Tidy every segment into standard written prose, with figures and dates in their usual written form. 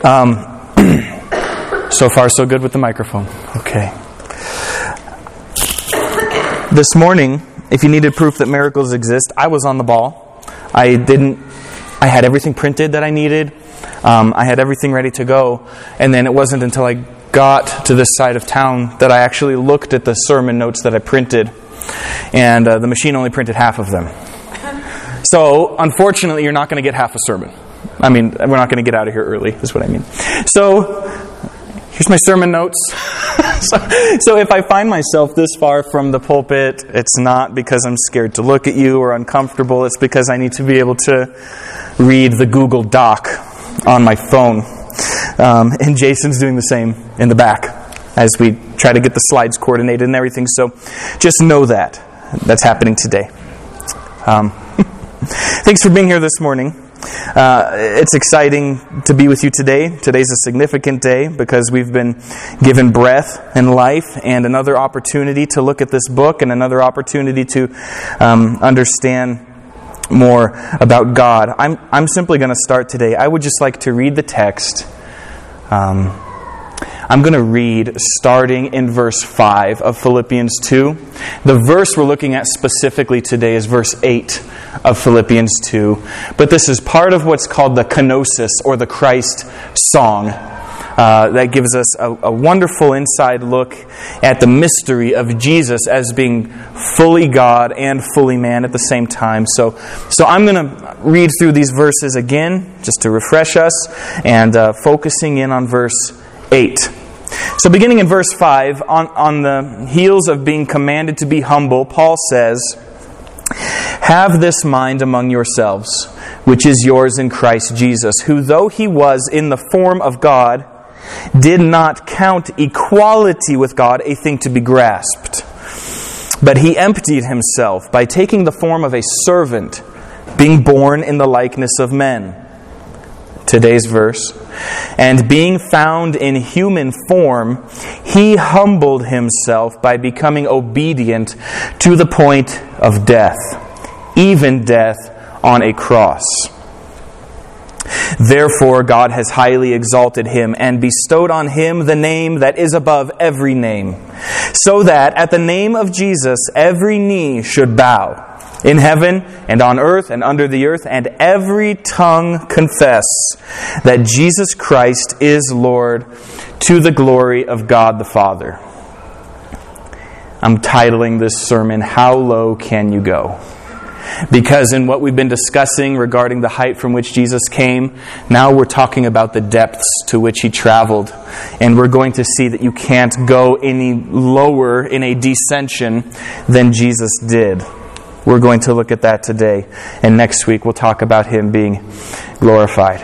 So far, so good with the microphone. Okay. This morning, if you needed proof that miracles exist, I was on the ball. I had everything printed that I needed. I had everything ready to go. And then it wasn't until I got to this side of town that I actually looked at the sermon notes that I printed. And the machine only printed half of them. So, unfortunately, you're not going to get half a sermon. I mean, we're not going to get out of here early, is what I mean. So, here's my sermon notes. So if I find myself this far from the pulpit, it's not because I'm scared to look at you or uncomfortable. It's because I need to be able to read the Google Doc on my phone. And Jason's doing the same in the back as we try to get the slides coordinated and everything. So just know that. That's happening today. Thanks for being here this morning. It's exciting to be with you today. Today's a significant day because we've been given breath and life and another opportunity to look at this book and another opportunity to understand more about God. I'm simply going to start today. I would just like to read the text. I'm going to read starting in verse 5 of Philippians 2. The verse we're looking at specifically today is verse 8 of Philippians 2. But this is part of what's called the kenosis, or the Christ song. That gives us a wonderful inside look at the mystery of Jesus as being fully God and fully man at the same time. So I'm going to read through these verses again, just to refresh us, and focusing in on verse 8. So beginning in verse 5, on the heels of being commanded to be humble, Paul says, "Have this mind among yourselves, which is yours in Christ Jesus, who though he was in the form of God, did not count equality with God a thing to be grasped. But he emptied himself by taking the form of a servant, being born in the likeness of men." Today's verse. "And being found in human form, he humbled himself by becoming obedient to the point of death, even death on a cross. Therefore God has highly exalted him and bestowed on him the name that is above every name, so that at the name of Jesus every knee should bow, in heaven and on earth and under the earth, and every tongue confess that Jesus Christ is Lord, to the glory of God the Father." I'm titling this sermon, "How Low Can You Go?" Because in what we've been discussing regarding the height from which Jesus came, now we're talking about the depths to which he traveled. And we're going to see that you can't go any lower in a descension than Jesus did. We're going to look at that today. And next week we'll talk about him being glorified.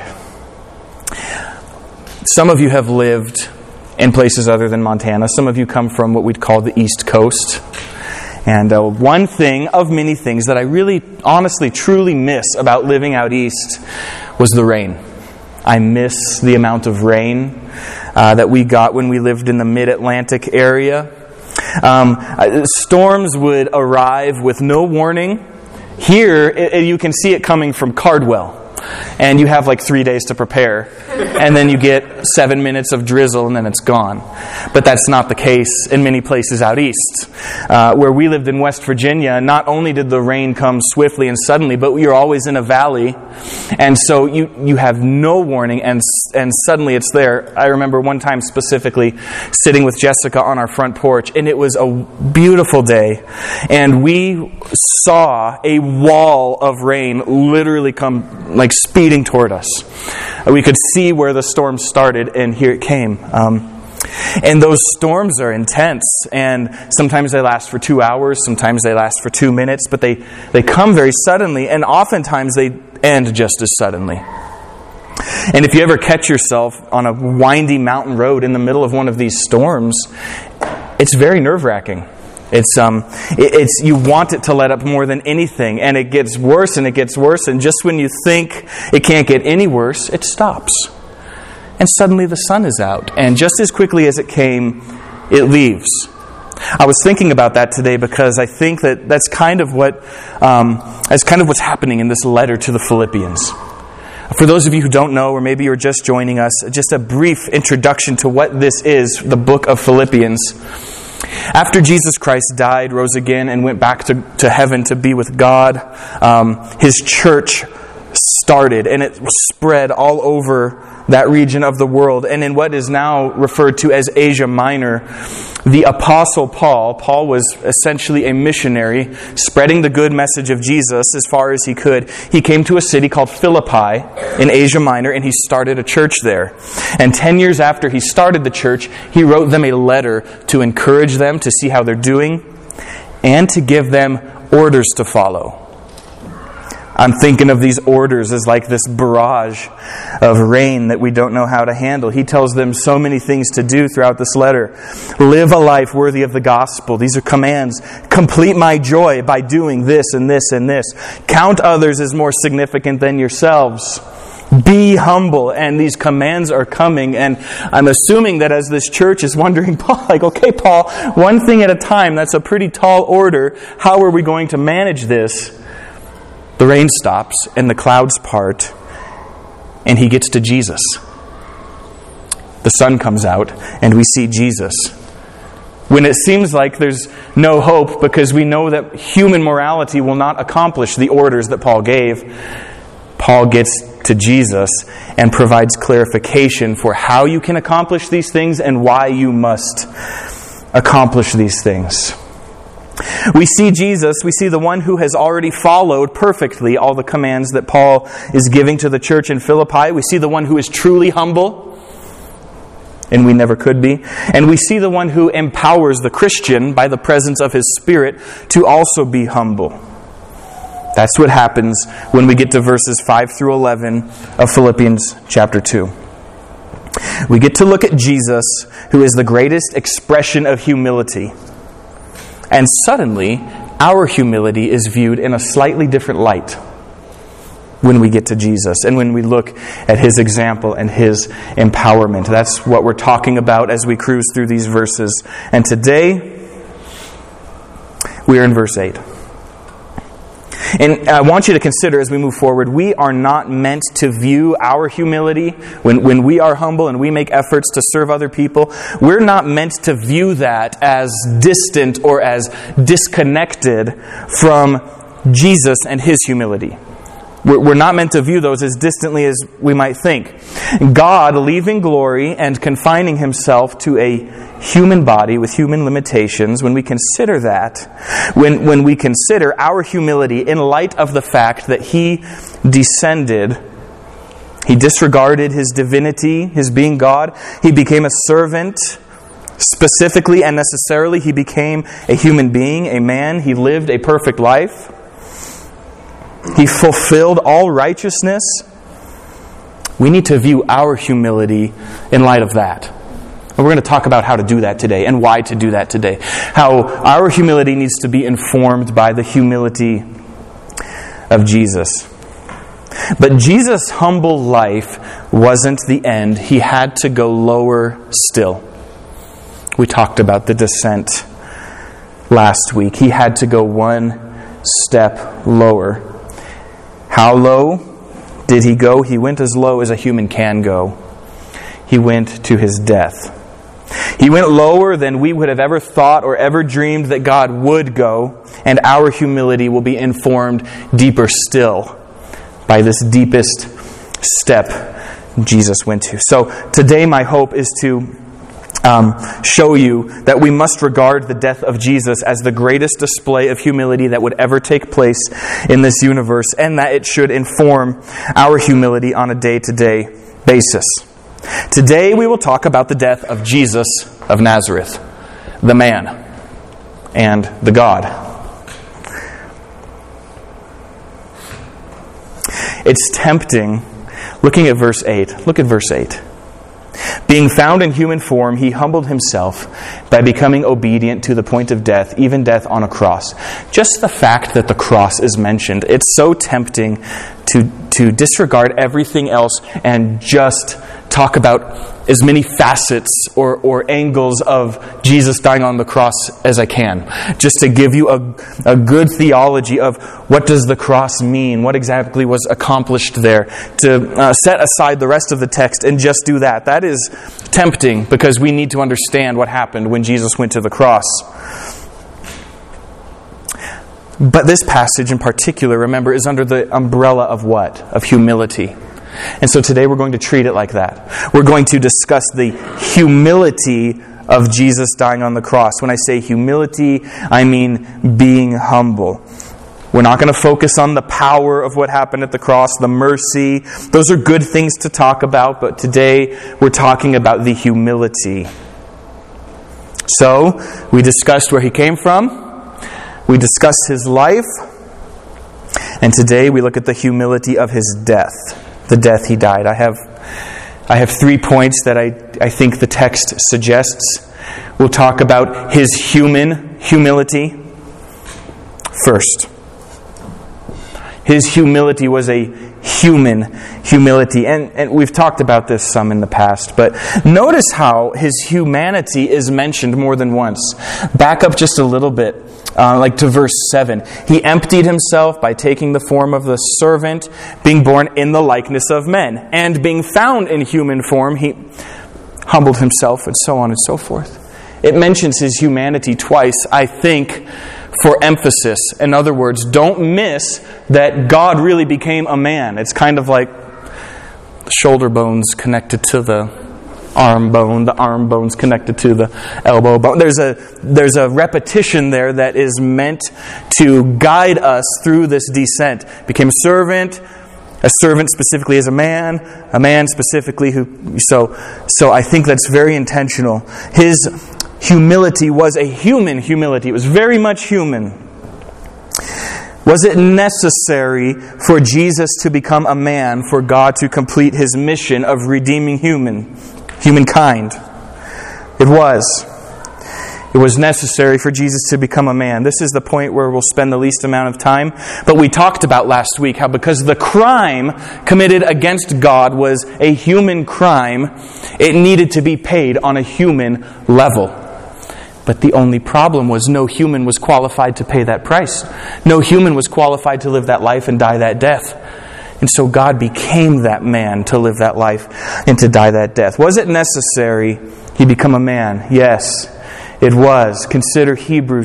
Some of you have lived in places other than Montana. Some of you come from what we'd call the East Coast. And one thing of many things that I really, honestly, truly miss about living out east was the rain. I miss the amount of rain that we got when we lived in the mid-Atlantic area. Storms would arrive with no warning. Here, you can see it coming from Cardwell. And you have like 3 days to prepare. And then you get 7 minutes of drizzle and then it's gone. But that's not the case in many places out east. Where we lived in West Virginia, not only did the rain come swiftly and suddenly, but you're always in a valley. And so you have no warning and suddenly it's there. I remember one time specifically sitting with Jessica on our front porch, and it was a beautiful day. And we saw a wall of rain literally come like speeding toward us. We could see where the storm started, and here it came. And those storms are intense, and sometimes they last for 2 hours, sometimes they last for 2 minutes, but they come very suddenly, and oftentimes they end just as suddenly. And if you ever catch yourself on a windy mountain road in the middle of one of these storms, it's very nerve-wracking. It's you want it to let up more than anything, and it gets worse and it gets worse, and just when you think it can't get any worse, it stops. And suddenly the sun is out, and just as quickly as it came, it leaves. I was thinking about that today because I think that's kind of what's happening in this letter to the Philippians. For those of you who don't know, or maybe you're just joining us, just a brief introduction to what this is, the book of Philippians. After Jesus Christ died, rose again, and went back to heaven to be with God, His church started, and it was spread all over that region of the world. And in what is now referred to as Asia Minor, the Apostle Paul was essentially a missionary, spreading the good message of Jesus as far as he could. He came to a city called Philippi in Asia Minor, and he started a church there. And 10 years after he started the church, he wrote them a letter to encourage them, to see how they're doing, and to give them orders to follow. I'm thinking of these orders as like this barrage of rain that we don't know how to handle. He tells them so many things to do throughout this letter. Live a life worthy of the gospel. These are commands. Complete my joy by doing this and this and this. Count others as more significant than yourselves. Be humble. And these commands are coming. And I'm assuming that as this church is wondering, Paul, okay, Paul, one thing at a time, that's a pretty tall order. How are we going to manage this? The rain stops and the clouds part, and he gets to Jesus. The sun comes out and we see Jesus. When it seems like there's no hope because we know that human morality will not accomplish the orders that Paul gave, Paul gets to Jesus and provides clarification for how you can accomplish these things and why you must accomplish these things. We see Jesus, we see the one who has already followed perfectly all the commands that Paul is giving to the church in Philippi. We see the one who is truly humble, and we never could be. And we see the one who empowers the Christian by the presence of His Spirit to also be humble. That's what happens when we get to verses 5 through 11 of Philippians chapter 2. We get to look at Jesus, who is the greatest expression of humility. And suddenly, our humility is viewed in a slightly different light when we get to Jesus and when we look at His example and His empowerment. That's what we're talking about as we cruise through these verses. And today, we are in verse 8. And I want you to consider as we move forward, we are not meant to view our humility when we are humble and we make efforts to serve other people. We're not meant to view that as distant or as disconnected from Jesus and His humility. We're not meant to view those as distantly as we might think. God, leaving glory and confining Himself to a human body with human limitations, when we consider that, when we consider our humility in light of the fact that He descended, He disregarded His divinity, His being God, He became a servant. Specifically and necessarily, He became a human being, a man. He lived a perfect life. He fulfilled all righteousness. We need to view our humility in light of that. And we're going to talk about how to do that today and why to do that today. How our humility needs to be informed by the humility of Jesus. But Jesus' humble life wasn't the end. He had to go lower still. We talked about the descent last week. He had to go one step lower. How low did He go? He went as low as a human can go. He went to His death. He went lower than we would have ever thought or ever dreamed that God would go, and our humility will be informed deeper still by this deepest step Jesus went to. So today my hope is to show you that we must regard the death of Jesus as the greatest display of humility that would ever take place in this universe, and that it should inform our humility on a day-to-day basis. Today we will talk about the death of Jesus of Nazareth, the man and the God. It's tempting, looking at verse 8. Look at verse 8. Being found in human form, He humbled Himself by becoming obedient to the point of death, even death on a cross. Just the fact that the cross is mentioned, it's so tempting to disregard everything else and just talk about as many facets or angles of Jesus dying on the cross as I can, just to give you a good theology of what does the cross mean, what exactly was accomplished there, to set aside the rest of the text and just do that. That is tempting because we need to understand what happened when Jesus went to the cross. But this passage in particular, remember, is under the umbrella of what? Of humility. And so today we're going to treat it like that. We're going to discuss the humility of Jesus dying on the cross. When I say humility, I mean being humble. We're not going to focus on the power of what happened at the cross, the mercy. Those are good things to talk about, but today we're talking about the humility. So, we discussed where he came from. We discussed his life. And today we look at the humility of his death. The death he died. I have 3 points that I think the text suggests. We'll talk about his human humility. First, his humility was a human humility. And we've talked about this some in the past. But notice how his humanity is mentioned more than once. Back up just a little bit. Like to verse 7. He emptied himself by taking the form of the servant, being born in the likeness of men. And being found in human form, he humbled himself, and so on and so forth. It mentions his humanity twice, I think, for emphasis. In other words, don't miss that God really became a man. It's kind of like the shoulder bones connected to the arm bone's connected to the elbow bone. There's a repetition there that is meant to guide us through this descent. Became a servant specifically as a man specifically so I think that's very intentional. His humility was a human humility. It was very much human. Was it necessary for Jesus to become a man for God to complete his mission of redeeming humankind? It was. It was necessary for Jesus to become a man. This is the point where we'll spend the least amount of time. But we talked about last week how because the crime committed against God was a human crime, it needed to be paid on a human level. But the only problem was no human was qualified to pay that price. No human was qualified to live that life and die that death. And so God became that man to live that life and to die that death. Was it necessary he become a man? Yes, it was. Consider Hebrews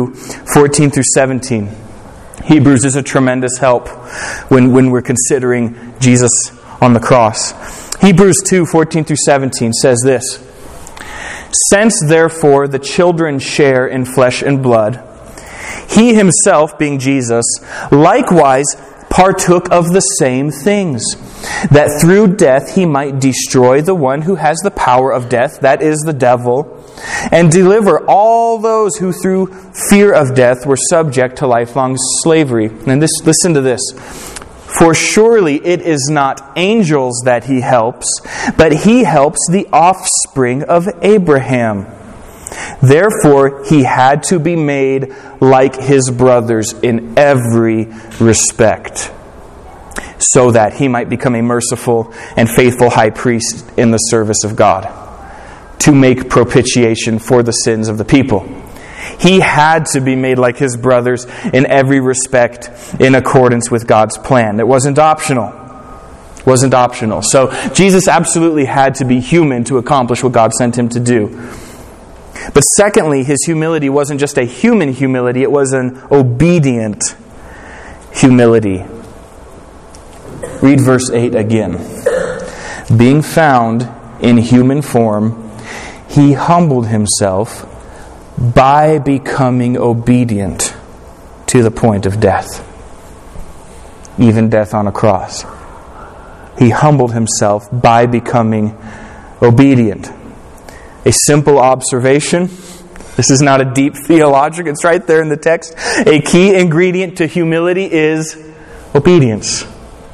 2:14-17. Hebrews is a tremendous help when we're considering Jesus on the cross. Hebrews 2:14-17 says this: Since therefore the children share in flesh and blood, he himself, being Jesus, likewise partook of the same things, that through death he might destroy the one who has the power of death, that is the devil, and deliver all those who through fear of death were subject to lifelong slavery. And listen to this. For surely it is not angels that he helps, but he helps the offspring of Abraham. Therefore, he had to be made like his brothers in every respect, so that he might become a merciful and faithful high priest in the service of God, to make propitiation for the sins of the people. He had to be made like his brothers in every respect in accordance with God's plan. It wasn't optional. It wasn't optional. So Jesus absolutely had to be human to accomplish what God sent him to do. But secondly, his humility wasn't just a human humility, it was an obedient humility. Read verse 8 again. Being found in human form, he humbled himself by becoming obedient to the point of death, even death on a cross. He humbled himself by becoming obedient. A simple observation. This is not a deep theologic. It's right there in the text. A key ingredient to humility is obedience.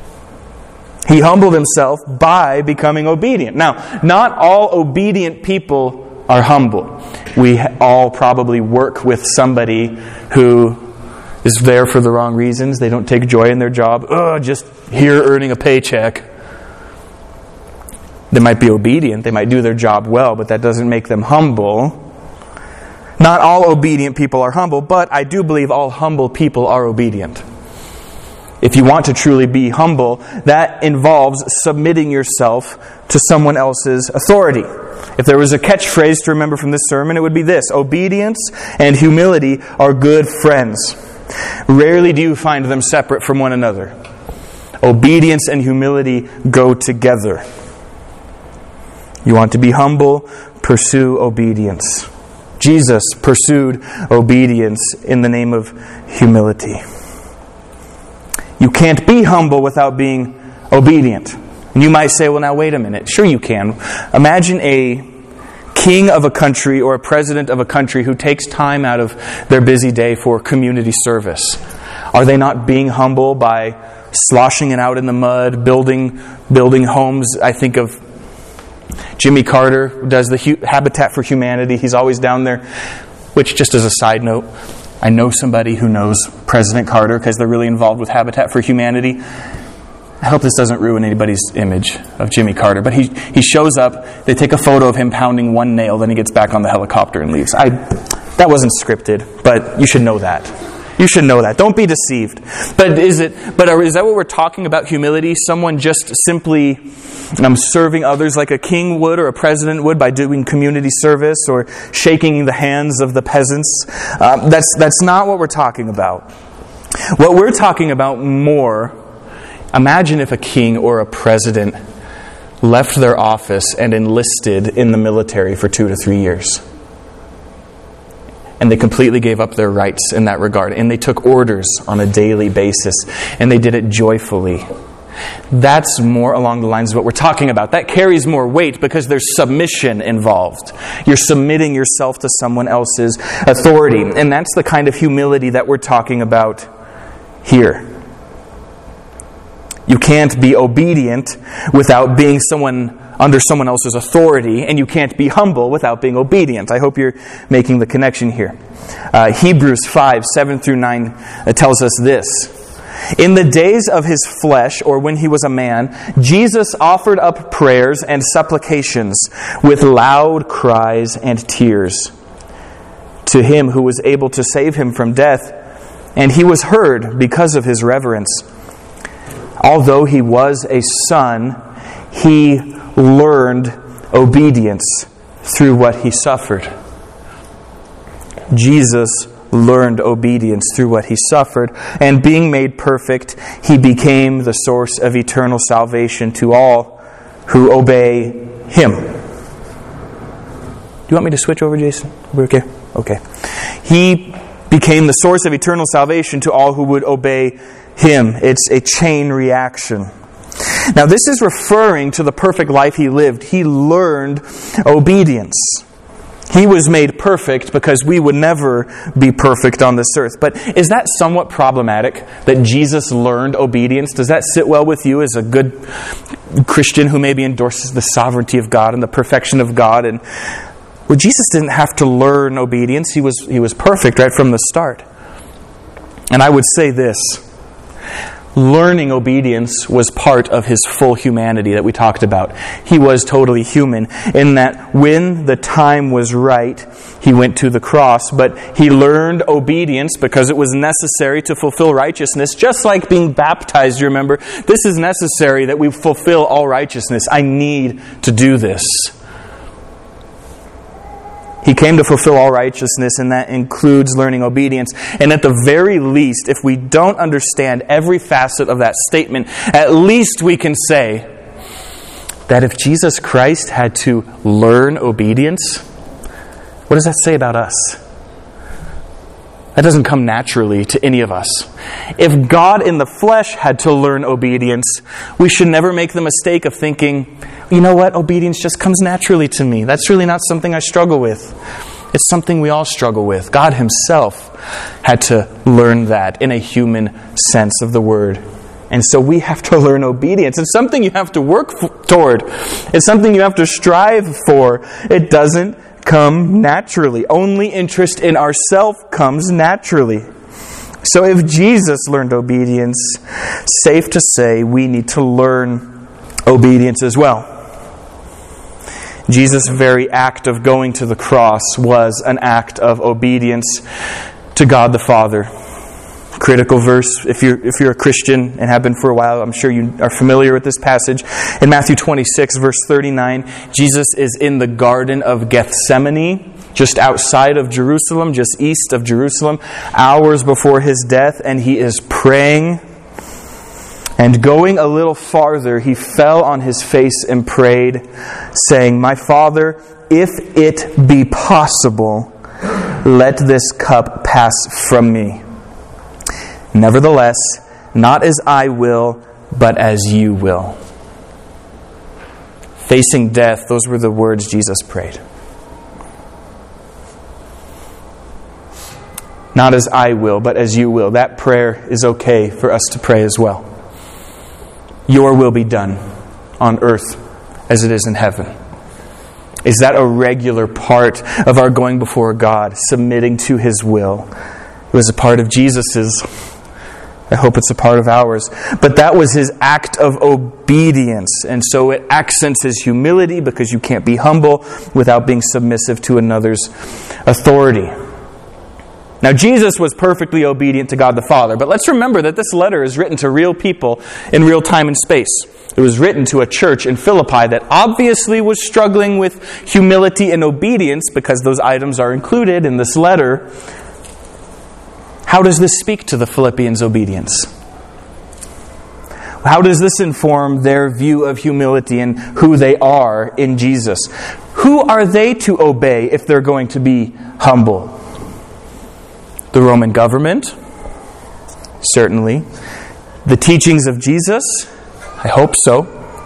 He humbled himself by becoming obedient. Now, not all obedient people are humble. We all probably work with somebody who is there for the wrong reasons. They don't take joy in their job. Just here earning a paycheck. They might be obedient, they might do their job well, but that doesn't make them humble. Not all obedient people are humble, but I do believe all humble people are obedient. If you want to truly be humble, that involves submitting yourself to someone else's authority. If there was a catchphrase to remember from this sermon, it would be this: obedience and humility are good friends. Rarely do you find them separate from one another. Obedience and humility go together. You want to be humble, pursue obedience. Jesus pursued obedience in the name of humility. You can't be humble without being obedient. And you might say, well, now wait a minute. Sure you can. Imagine a king of a country or a president of a country who takes time out of their busy day for community service. Are they not being humble by sloshing it out in the mud, building homes? I think of Jimmy Carter, who does the Habitat for Humanity. He's always down there. Which, just as a side note, I know somebody who knows President Carter because they're really involved with Habitat for Humanity. I hope this doesn't ruin anybody's image of Jimmy Carter. But he shows up, they take a photo of him pounding one nail, then he gets back on the helicopter and leaves. That wasn't scripted, but you should know that. You should know that. Don't be deceived. But is that what we're talking about, humility? Someone just simply serving others like a king would or a president would by doing community service or shaking the hands of the peasants? That's not what we're talking about. What we're talking about more, imagine if a king or a president left their office and enlisted in the military for 2 to 3 years. And they completely gave up their rights in that regard. And they took orders on a daily basis. And they did it joyfully. That's more along the lines of what we're talking about. That carries more weight because there's submission involved. You're submitting yourself to someone else's authority. And that's the kind of humility that we're talking about here. You can't be obedient without being under someone else's authority, and you can't be humble without being obedient. I hope you're making the connection here. Hebrews 5, 7 through 9 tells us this. In the days of his flesh, or when he was a man, Jesus offered up prayers and supplications with loud cries and tears to him who was able to save him from death, and he was heard because of his reverence. Although he was a son, he learned obedience through what he suffered. Jesus learned obedience through what he suffered, and being made perfect, he became the source of eternal salvation to all who obey him. Do you want me to switch over, Jason? We're okay? Okay. He became the source of eternal salvation to all who would obey him. It's a chain reaction. Now, this is referring to the perfect life he lived. He learned obedience. He was made perfect because we would never be perfect on this earth. But is that somewhat problematic, that Jesus learned obedience? Does that sit well with you as a good Christian who maybe endorses the sovereignty of God and the perfection of God? And well, Jesus didn't have to learn obedience. He was perfect right from the start. And I would say this. Learning obedience was part of his full humanity that we talked about. He was totally human in that when the time was right, he went to the cross, but he learned obedience because it was necessary to fulfill righteousness. Just like being baptized, you remember, this is necessary that we fulfill all righteousness. I need to do this. He came to fulfill all righteousness, and that includes learning obedience. And at the very least, if we don't understand every facet of that statement, at least we can say that if Jesus Christ had to learn obedience, what does that say about us? That doesn't come naturally to any of us. If God in the flesh had to learn obedience, we should never make the mistake of thinking, you know what, obedience just comes naturally to me. That's really not something I struggle with. It's something we all struggle with. God himself had to learn that in a human sense of the word. And so we have to learn obedience. It's something you have to work toward. It's something you have to strive for. It doesn't come naturally. Only interest in ourself comes naturally. So if Jesus learned obedience, safe to say we need to learn obedience as well. Jesus' very act of going to the cross was an act of obedience to God the Father. Critical verse, if you're a Christian and have been for a while, I'm sure you are familiar with this passage. In Matthew 26, verse 39, Jesus is in the Garden of Gethsemane, just outside of Jerusalem, just east of Jerusalem, hours before his death, and he is praying. And going a little farther, he fell on his face and prayed, saying, "My Father, if it be possible, let this cup pass from me. Nevertheless, not as I will, but as you will." Facing death, those were the words Jesus prayed. Not as I will, but as you will. That prayer is okay for us to pray as well. Your will be done on earth as it is in heaven. Is that a regular part of our going before God, submitting to His will? It was a part of Jesus's. I hope it's a part of ours. But that was His act of obedience. And so it accents His humility, because you can't be humble without being submissive to another's authority. Now, Jesus was perfectly obedient to God the Father. But let's remember that this letter is written to real people in real time and space. It was written to a church in Philippi that obviously was struggling with humility and obedience, because those items are included in this letter. How does this speak to the Philippians' obedience? How does this inform their view of humility and who they are in Jesus? Who are they to obey if they're going to be humble? The Roman government? Certainly. The teachings of Jesus? I hope so.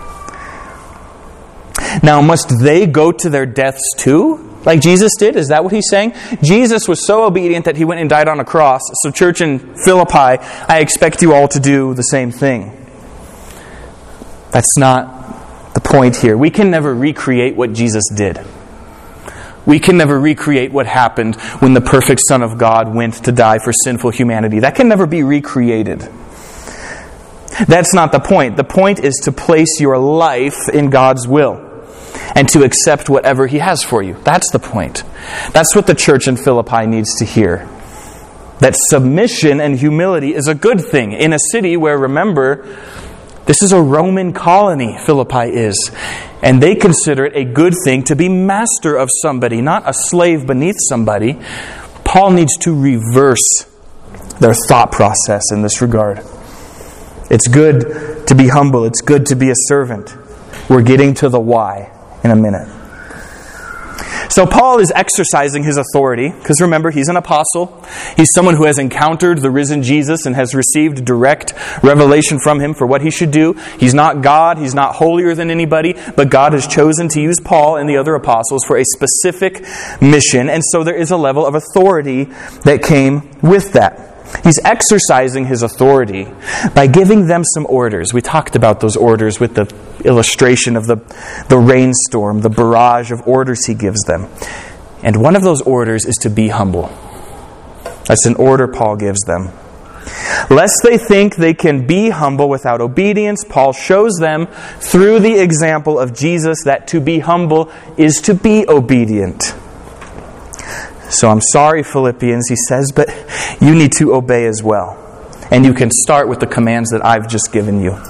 Now, must they go to their deaths too? Like Jesus did? Is that what he's saying? Jesus was so obedient that he went and died on a cross. So church in Philippi, I expect you all to do the same thing. That's not the point here. We can never recreate what Jesus did. We can never recreate what happened when the perfect Son of God went to die for sinful humanity. That can never be recreated. That's not the point. The point is to place your life in God's will and to accept whatever He has for you. That's the point. That's what the church in Philippi needs to hear. That submission and humility is a good thing in a city where, remember, this is a Roman colony, Philippi is. And they consider it a good thing to be master of somebody, not a slave beneath somebody. Paul needs to reverse their thought process in this regard. It's good to be humble. It's good to be a servant. We're getting to the why in a minute. So Paul is exercising his authority, because remember, he's an apostle. He's someone who has encountered the risen Jesus and has received direct revelation from Him for what he should do. He's not God. He's not holier than anybody, but God has chosen to use Paul and the other apostles for a specific mission. And so there is a level of authority that came with that. He's exercising his authority by giving them some orders. We talked about those orders with the illustration of the rainstorm, the barrage of orders he gives them. And one of those orders is to be humble. That's an order Paul gives them. Lest they think they can be humble without obedience, Paul shows them through the example of Jesus that to be humble is to be obedient. So I'm sorry, Philippians, he says, but you need to obey as well. And you can start with the commands that I've just given you.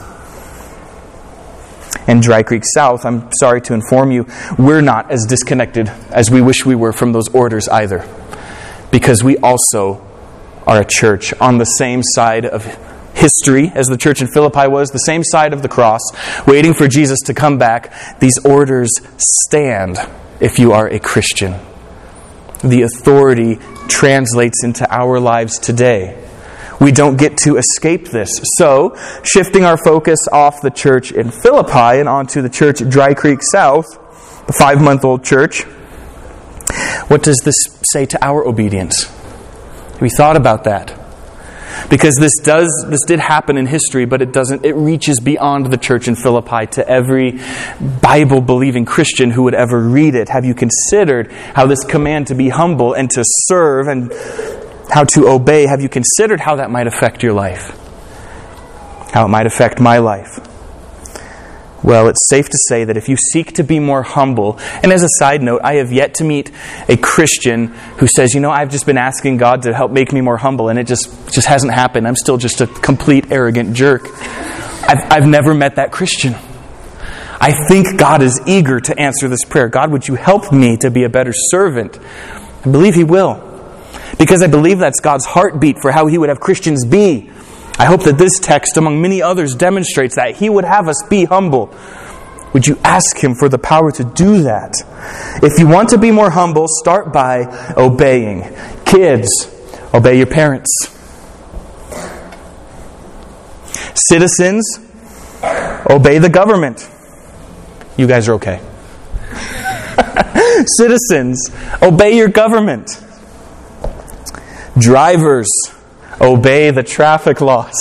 And Dry Creek South, I'm sorry to inform you, we're not as disconnected as we wish we were from those orders either. Because we also are a church on the same side of history as the church in Philippi was, the same side of the cross, waiting for Jesus to come back. These orders stand if you are a Christian. The authority translates into our lives today. We don't get to escape this. So, shifting our focus off the church in Philippi and onto the church at Dry Creek South, the 5-month-old church, what does this say to our obedience? Have we thought about that? Because this did happen in history, but it reaches beyond the church in Philippi to every Bible-believing Christian who would ever read it. Have you considered how this command to be humble and to serve and how to obey, have you considered how that might affect your life? How it might affect my life? Well, it's safe to say that if you seek to be more humble, and as a side note, I have yet to meet a Christian who says, I've just been asking God to help make me more humble, and it just hasn't happened. I'm still just a complete arrogant jerk. I've never met that Christian. I think God is eager to answer this prayer. God, would you help me to be a better servant? I believe He will. Because I believe that's God's heartbeat for how He would have Christians be. I hope that this text, among many others, demonstrates that He would have us be humble. Would you ask Him for the power to do that? If you want to be more humble, start by obeying. Kids, obey your parents. Citizens, obey the government. You guys are okay. Citizens, obey your government. Drivers, obey the traffic laws.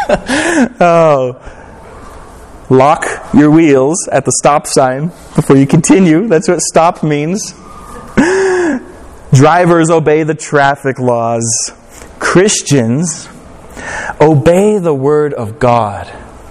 Lock your wheels at the stop sign before you continue. That's what stop means. Drivers, obey the traffic laws. Christians, obey the Word of God.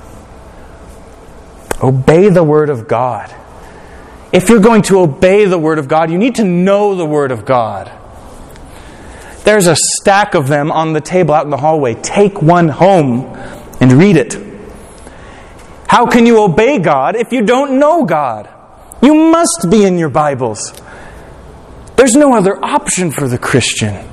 Obey the Word of God. If you're going to obey the Word of God, you need to know the Word of God. There's a stack of them on the table out in the hallway. Take one home and read it. How can you obey God if you don't know God? You must be in your Bibles. There's no other option for the Christian.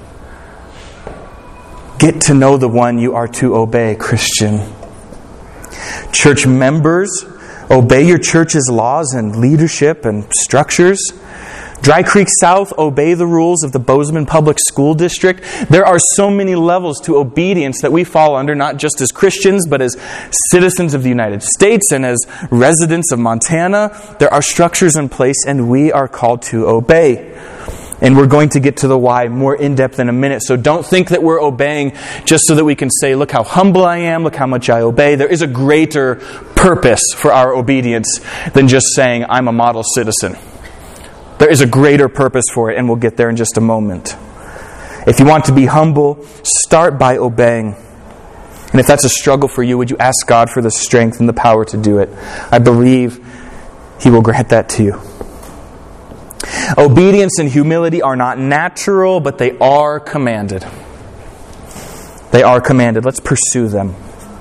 Get to know the one you are to obey, Christian. Church members, obey your church's laws and leadership and structures. Dry Creek South, obey the rules of the Bozeman Public School District. There are so many levels to obedience that we fall under, not just as Christians, but as citizens of the United States and as residents of Montana. There are structures in place, and we are called to obey. And we're going to get to the why more in depth in a minute. So don't think that we're obeying just so that we can say, look how humble I am, look how much I obey. There is a greater purpose for our obedience than just saying, I'm a model citizen. There is a greater purpose for it, and we'll get there in just a moment. If you want to be humble, start by obeying. And if that's a struggle for you, would you ask God for the strength and the power to do it? I believe He will grant that to you. Obedience and humility are not natural, but they are commanded. They are commanded. Let's pursue them.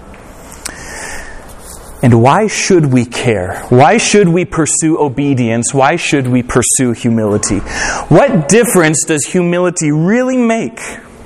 And why should we care? Why should we pursue obedience? Why should we pursue humility? What difference does humility really make?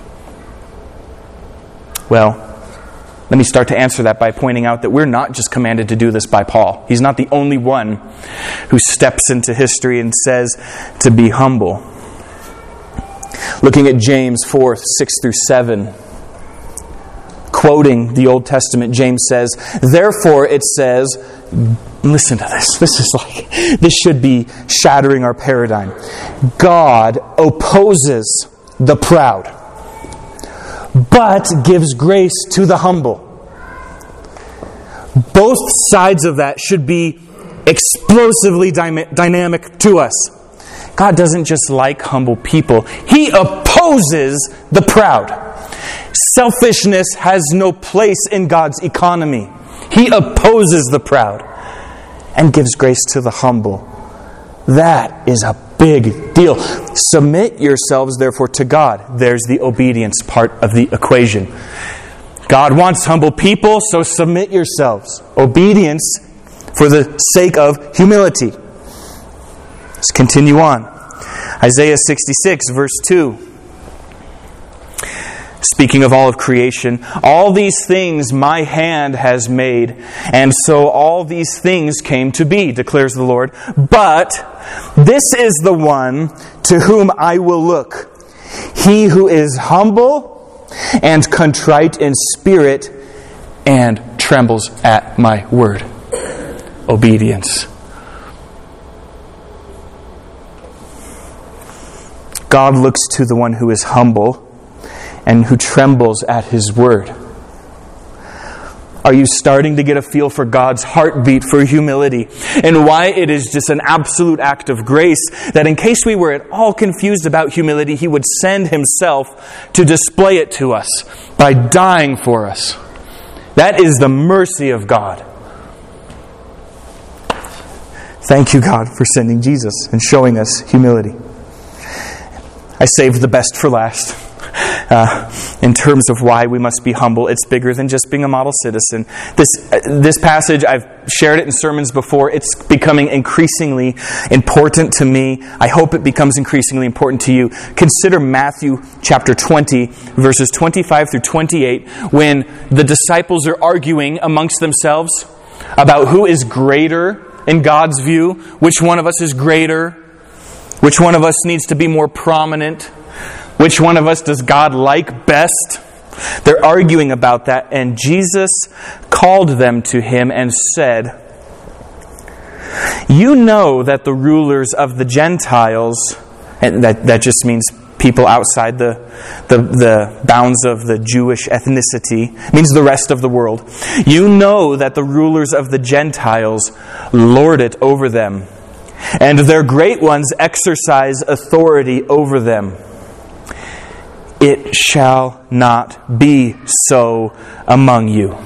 Well, let me start to answer that by pointing out that we're not just commanded to do this by Paul. He's not the only one who steps into history and says to be humble. Looking at James 4, 6 through 7. Quoting the Old Testament, James says, therefore it says, listen to this. This should be shattering our paradigm. God opposes the proud, but gives grace to the humble. Both sides of that should be explosively dynamic to us. God doesn't just like humble people. He opposes the proud. Selfishness has no place in God's economy. He opposes the proud and gives grace to the humble. That is a big deal. Submit yourselves, therefore, to God. There's the obedience part of the equation. God wants humble people, so submit yourselves. Obedience for the sake of humility. Let's continue on. Isaiah 66, verse 2. Speaking of all of creation, all these things my hand has made, and so all these things came to be, declares the Lord. But this is the one to whom I will look, he who is humble and contrite in spirit and trembles at my word. Obedience. God looks to the one who is humble and who trembles at His word. Are you starting to get a feel for God's heartbeat for humility and why it is just an absolute act of grace that in case we were at all confused about humility, He would send Himself to display it to us by dying for us? That is the mercy of God. Thank you, God, for sending Jesus and showing us humility. I saved the best for last. In terms of why we must be humble, it's bigger than just being a model citizen. This passage, I've shared it in sermons before. It's becoming increasingly important to me. I hope it becomes increasingly important to you. Consider Matthew chapter 20, verses 25 through 28, when the disciples are arguing amongst themselves about who is greater in God's view, which one of us is greater, which one of us needs to be more prominent, which one of us does God like best. They're arguing about that, and Jesus called them to Him and said, "You know that the rulers of the Gentiles," and that just means people outside the bounds of the Jewish ethnicity, means the rest of the world. "You know that the rulers of the Gentiles lord it over them, and their great ones exercise authority over them. It shall not be so among you.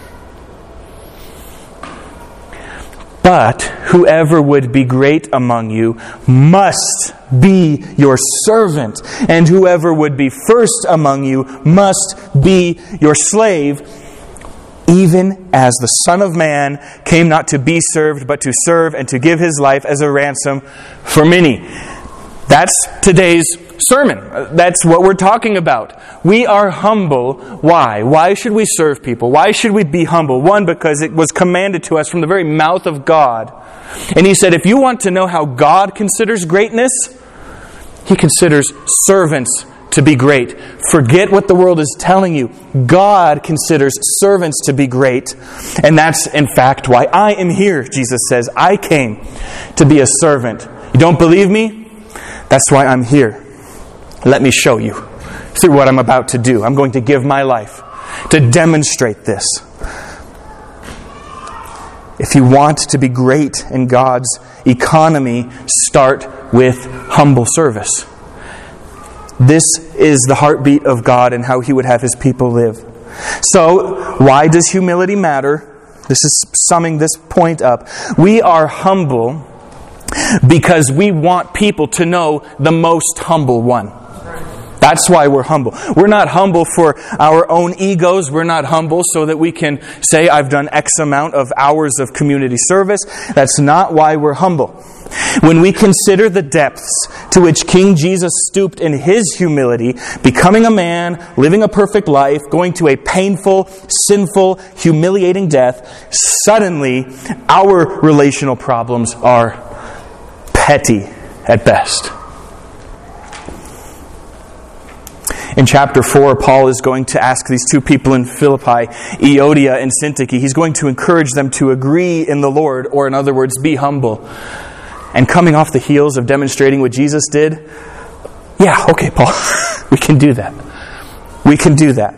But whoever would be great among you must be your servant, and whoever would be first among you must be your slave, even as the Son of Man came not to be served, but to serve and to give His life as a ransom for many." That's today's sermon. That's what we're talking about. We are humble. Why? Why should we serve people? Why should we be humble? One, because it was commanded to us from the very mouth of God. And He said, if you want to know how God considers greatness, He considers servants to be great. Forget what the world is telling you. God considers servants to be great. And that's, in fact, why I am here, Jesus says. I came to be a servant. You don't believe me? That's why I'm here. Let me show you through what I'm about to do. I'm going to give my life to demonstrate this. If you want to be great in God's economy, start with humble service. This is the heartbeat of God and how He would have His people live. So, why does humility matter? This is summing this point up. We are humble because we want people to know the most humble one. That's why we're humble. We're not humble for our own egos. We're not humble so that we can say, I've done X amount of hours of community service. That's not why we're humble. When we consider the depths to which King Jesus stooped in His humility, becoming a man, living a perfect life, going to a painful, sinful, humiliating death, suddenly our relational problems are petty at best. In chapter 4, Paul is going to ask these two people in Philippi, Euodia and Syntyche, he's going to encourage them to agree in the Lord, or in other words, be humble. And coming off the heels of demonstrating what Jesus did, yeah, okay, Paul, we can do that. We can do that.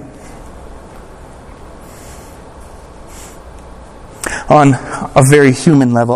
On a very human level,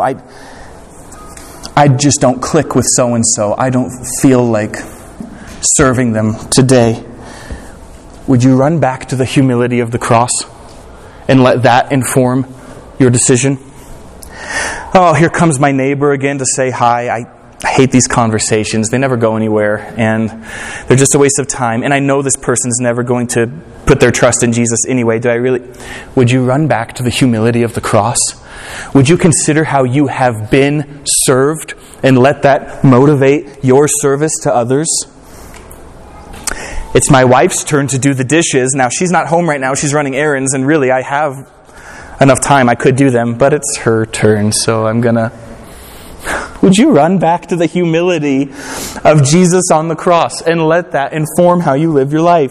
I just don't click with so-and-so. I don't feel like serving them today. Would you run back to the humility of the cross and let that inform your decision? Oh, here comes my neighbor again to say hi. I hate these conversations. They never go anywhere, and they're just a waste of time. And I know this person's never going to put their trust in Jesus anyway. Would you run back to the humility of the cross? Would you consider how you have been served and let that motivate your service to others? It's my wife's turn to do the dishes. Now, she's not home right now. She's running errands, and really, I have enough time. I could do them, but it's her turn, so I'm going to... Would you run back to the humility of Jesus on the cross and let that inform how you live your life?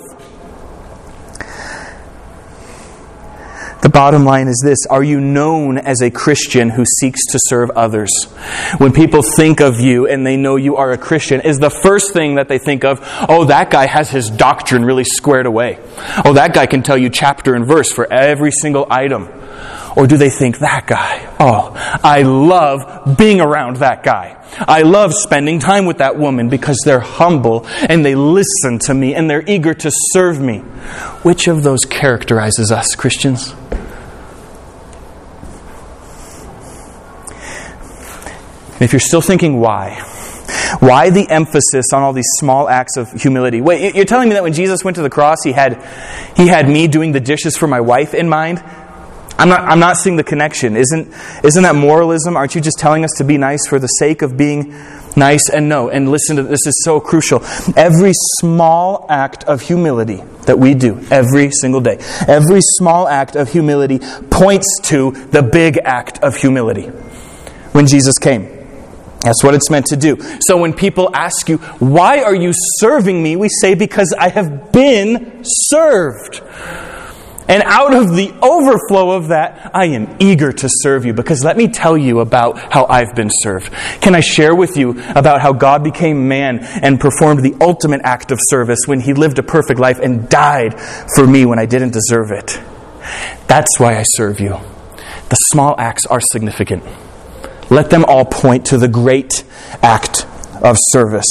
The bottom line is this: are you known as a Christian who seeks to serve others? When people think of you and they know you are a Christian, is the first thing that they think of, oh, that guy has his doctrine really squared away. Oh, that guy can tell you chapter and verse for every single item. Or do they think, that guy, oh, I love being around that guy. I love spending time with that woman because they're humble and they listen to me and they're eager to serve me. Which of those characterizes us, Christians? And if you're still thinking why the emphasis on all these small acts of humility? Wait, you're telling me that when Jesus went to the cross, he had me doing the dishes for my wife in mind? I'm not seeing the connection. Isn't that moralism? Aren't you just telling us to be nice for the sake of being nice? And no, and listen to this, is so crucial. Every small act of humility that we do every single day, every small act of humility points to the big act of humility when Jesus came. That's what it's meant to do. So when people ask you, why are you serving me? We say, because I have been served. And out of the overflow of that, I am eager to serve you, because let me tell you about how I've been served. Can I share with you about how God became man and performed the ultimate act of service when He lived a perfect life and died for me when I didn't deserve it? That's why I serve you. The small acts are significant. Let them all point to the great act of service.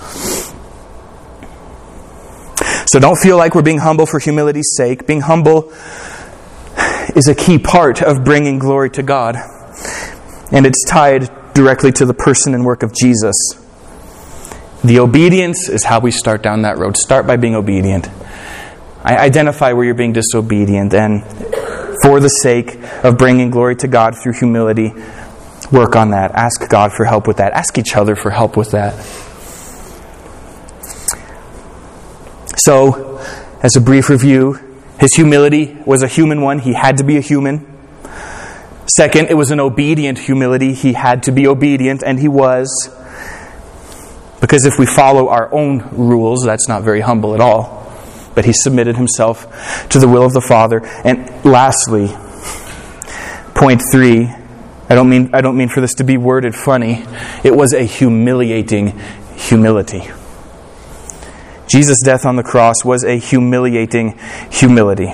So don't feel like we're being humble for humility's sake. Being humble is a key part of bringing glory to God. And it's tied directly to the person and work of Jesus. The obedience is how we start down that road. Start by being obedient. Identify where you're being disobedient. And for the sake of bringing glory to God through humility, work on that. Ask God for help with that. Ask each other for help with that. So, as a brief review, His humility was a human one. He had to be a human. Second, it was an obedient humility. He had to be obedient, and He was. Because if we follow our own rules, that's not very humble at all. But He submitted Himself to the will of the Father. And lastly, point 3, I don't mean for this to be worded funny. It was a humiliating humility. Jesus' death on the cross was a humiliating humility.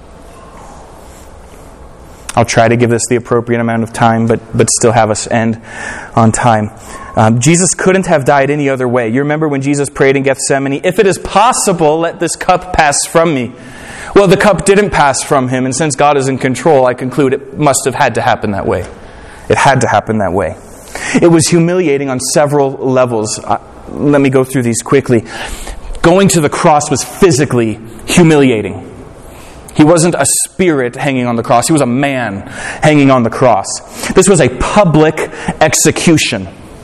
I'll try to give this the appropriate amount of time, but still have us end on time. Jesus couldn't have died any other way. You remember when Jesus prayed in Gethsemane, "If it is possible, let this cup pass from me." Well, the cup didn't pass from Him, and since God is in control, I conclude it must have had to happen that way. It had to happen that way. It was humiliating on several levels. Let me go through these quickly. Going to the cross was physically humiliating. He wasn't a spirit hanging on the cross. He was a man hanging on the cross. This was a public execution.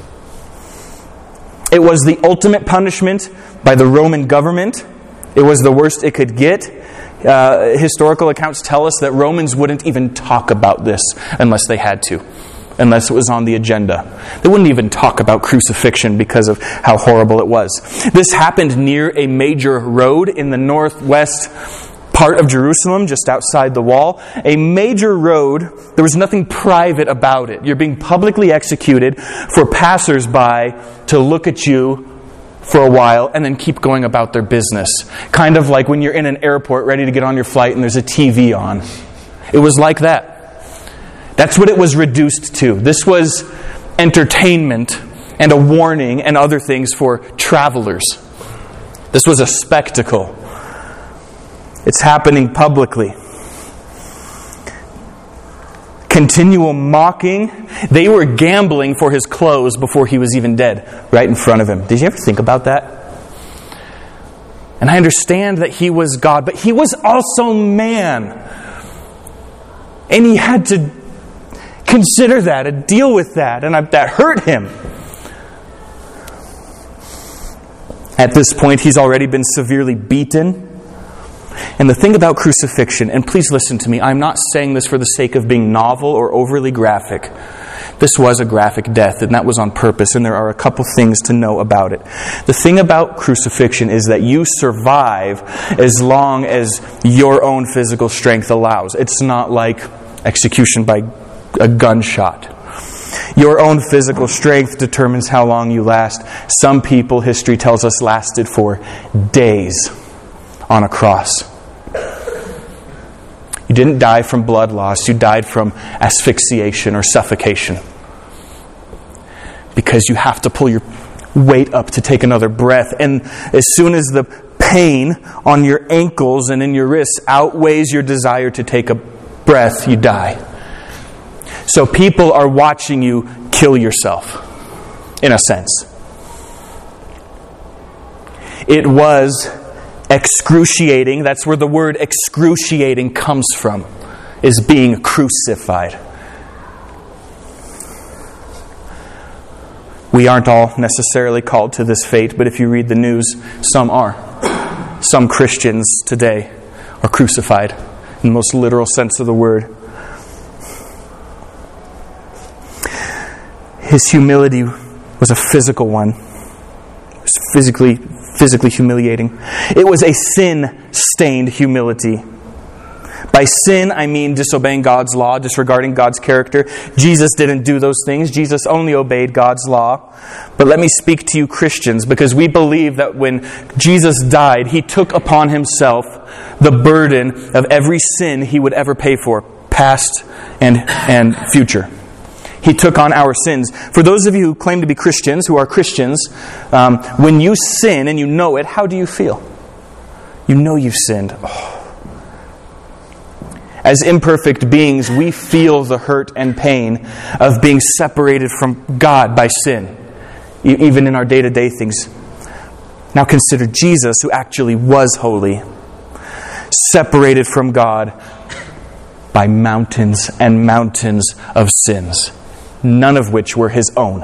It was the ultimate punishment by the Roman government. It was the worst it could get. Historical accounts tell us that Romans wouldn't even talk about this unless they had to. Unless it was on the agenda. They wouldn't even talk about crucifixion because of how horrible it was. This happened near a major road in the northwest part of Jerusalem, just outside the wall. A major road, there was nothing private about it. You're being publicly executed for passersby to look at you for a while and then keep going about their business. Kind of like when you're in an airport ready to get on your flight and there's a TV on. It was like that. That's what it was reduced to. This was entertainment and a warning and other things for travelers. This was a spectacle. It's happening publicly. Continual mocking. They were gambling for His clothes before He was even dead, right in front of Him. Did you ever think about that? And I understand that He was God, but He was also man. And He had to consider that and deal with that, and that hurt Him. At this point, He's already been severely beaten. And the thing about crucifixion, and please listen to me, I'm not saying this for the sake of being novel or overly graphic. This was a graphic death, and that was on purpose, and there are a couple things to know about it. The thing about crucifixion is that you survive as long as your own physical strength allows. It's not like execution by a gunshot. Your own physical strength determines how long you last. Some people, history tells us, lasted for days on a cross. You didn't die from blood loss. You died from asphyxiation or suffocation. Because you have to pull your weight up to take another breath. And as soon as the pain on your ankles and in your wrists outweighs your desire to take a breath, you die. So people are watching you kill yourself. in a sense. It was excruciating. That's where the word excruciating comes from, is being crucified. We aren't all necessarily called to this fate, but if you read the news, some are. Some Christians today are crucified in the most literal sense of the word. His humility was a physical one. It was physically humiliating. It was a sin-stained humility. By sin, I mean disobeying God's law, disregarding God's character. Jesus didn't do those things. Jesus only obeyed God's law. But let me speak to you Christians, because we believe that when Jesus died, He took upon Himself the burden of every sin He would ever pay for, past and future. He took on our sins. For those of you who claim to be Christians, who are Christians, when you sin and you know it, how do you feel? You know you've sinned. Oh. As imperfect beings, we feel the hurt and pain of being separated from God by sin, even in our day-to-day things. Now consider Jesus, who actually was holy, separated from God by mountains and mountains of sins, none of which were His own.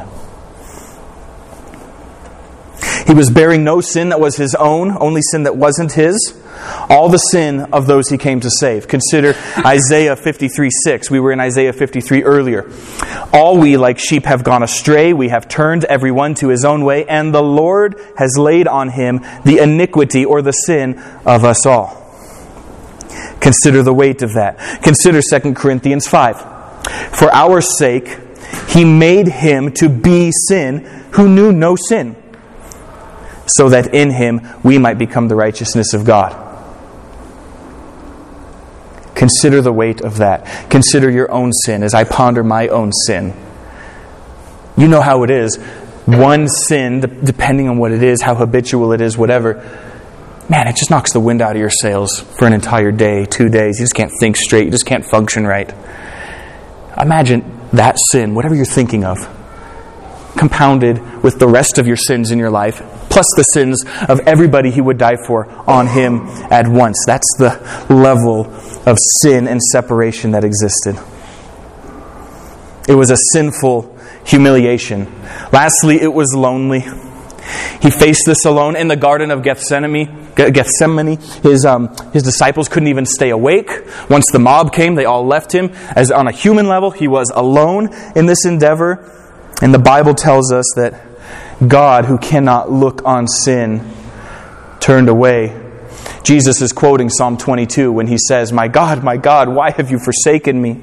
He was bearing no sin that was His own, only sin that wasn't His. All the sin of those He came to save. Consider Isaiah 53:6. We were in Isaiah 53 earlier. All we like sheep have gone astray. We have turned every one to his own way. And the Lord has laid on Him the iniquity or the sin of us all. Consider the weight of that. Consider 2 Corinthians 5. For our sake, He made Him to be sin who knew no sin, so that in Him we might become the righteousness of God. Consider the weight of that. Consider your own sin as I ponder my own sin. You know how it is. One sin, depending on what it is, how habitual it is, whatever, man, it just knocks the wind out of your sails for an entire day, 2 days. You just can't think straight. You just can't function right. Imagine that sin, whatever you're thinking of, compounded with the rest of your sins in your life, plus the sins of everybody He would die for on Him at once. That's the level of sin and separation that existed. It was a sinful humiliation. Lastly, it was lonely. He faced this alone in the Garden of Gethsemane. His disciples couldn't even stay awake. Once the mob came, they all left Him. As on a human level, He was alone in this endeavor. And the Bible tells us that God, who cannot look on sin, turned away. Jesus is quoting Psalm 22 when He says, my God, why have you forsaken me?"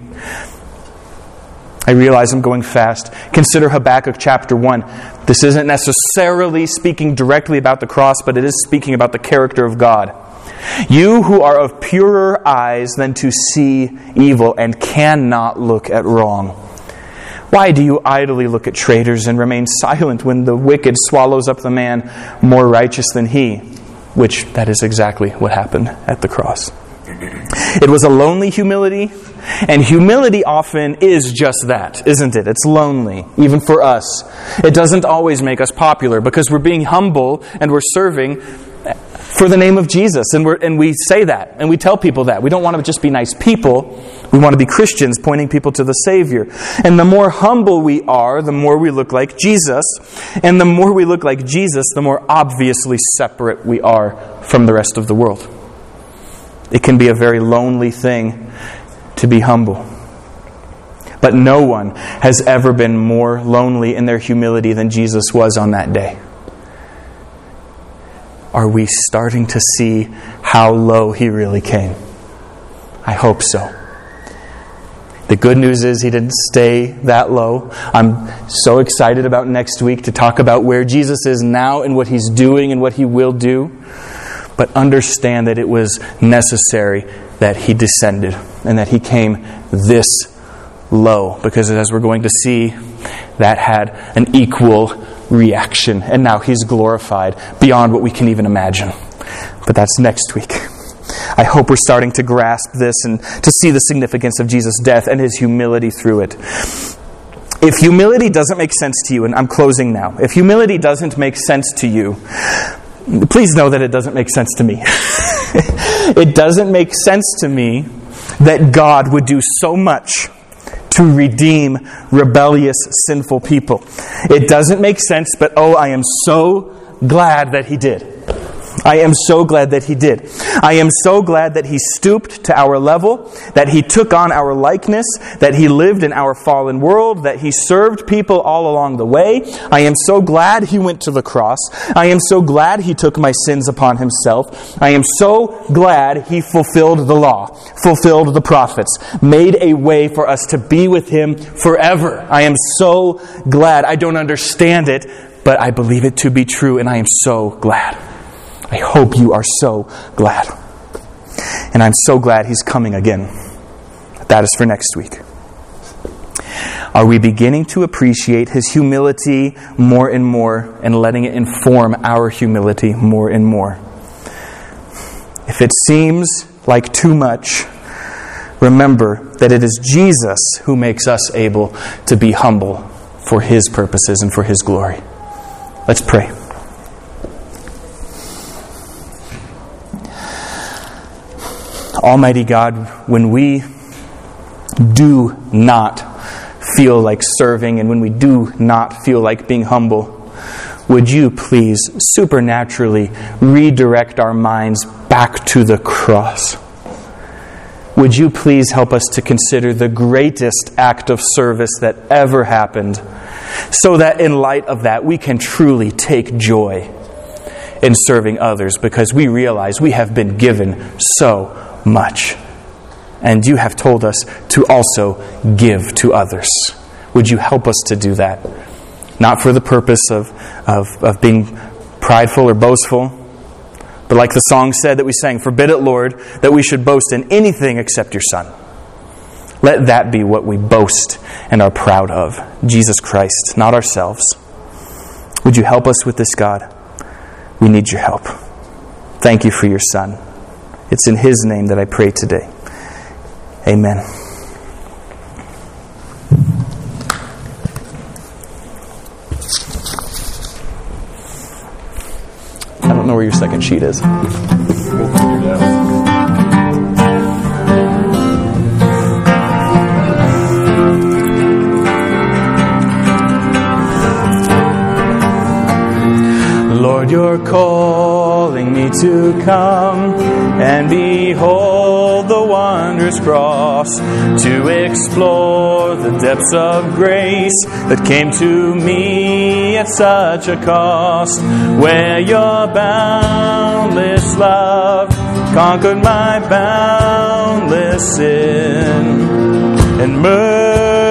I realize I'm going fast. Consider Habakkuk chapter 1. This isn't necessarily speaking directly about the cross, but it is speaking about the character of God. "You who are of purer eyes than to see evil and cannot look at wrong. Why do you idly look at traitors and remain silent when the wicked swallows up the man more righteous than he?" Which, that is exactly what happened at the cross. It was a lonely humility, and humility often is just that, isn't it? It's lonely, even for us. It doesn't always make us popular, because we're being humble and we're serving for the name of Jesus. And we say that, and we tell people that. We don't want to just be nice people. We want to be Christians pointing people to the Savior. And the more humble we are, the more we look like Jesus. And the more we look like Jesus, the more obviously separate we are from the rest of the world. It can be a very lonely thing to be humble. But no one has ever been more lonely in their humility than Jesus was on that day. Are we starting to see how low He really came? I hope so. The good news is He didn't stay that low. I'm so excited about next week to talk about where Jesus is now and what He's doing and what He will do. But understand that it was necessary that He descended and that He came this low. Because as we're going to see, that had an equal reaction. And now He's glorified beyond what we can even imagine. But that's next week. I hope we're starting to grasp this and to see the significance of Jesus' death and His humility through it. If humility doesn't make sense to you, and I'm closing now, if humility doesn't make sense to you, please know that it doesn't make sense to me. It doesn't make sense to me that God would do so much to redeem rebellious, sinful people. It doesn't make sense, but I am so glad that He did. I am so glad that He did. I am so glad that He stooped to our level, that He took on our likeness, that He lived in our fallen world, that He served people all along the way. I am so glad He went to the cross. I am so glad He took my sins upon Himself. I am so glad He fulfilled the law, fulfilled the prophets, made a way for us to be with Him forever. I am so glad. I don't understand it, but I believe it to be true, and I am so glad. I hope you are so glad. And I'm so glad He's coming again. That is for next week. Are we beginning to appreciate His humility more and more and letting it inform our humility more and more? If it seems like too much, remember that it is Jesus who makes us able to be humble for His purposes and for His glory. Let's pray. Almighty God, when we do not feel like serving and when we do not feel like being humble, would you please supernaturally redirect our minds back to the cross? Would you please help us to consider the greatest act of service that ever happened, so that in light of that we can truly take joy in serving others, because we realize we have been given so much. And you have told us to also give to others. Would you help us to do that? Not for the purpose of being prideful or boastful, but like the song said that we sang, "Forbid it, Lord, that we should boast in anything except your Son." Let that be what we boast and are proud of. Jesus Christ, not ourselves. Would you help us with this, God? We need your help. Thank you for your Son. It's in His name that I pray today. Amen. I don't know where your second sheet is. Lord, you're calling me to come and behold the wondrous cross, to explore the depths of grace that came to me at such a cost, where your boundless love conquered my boundless sin, and mercy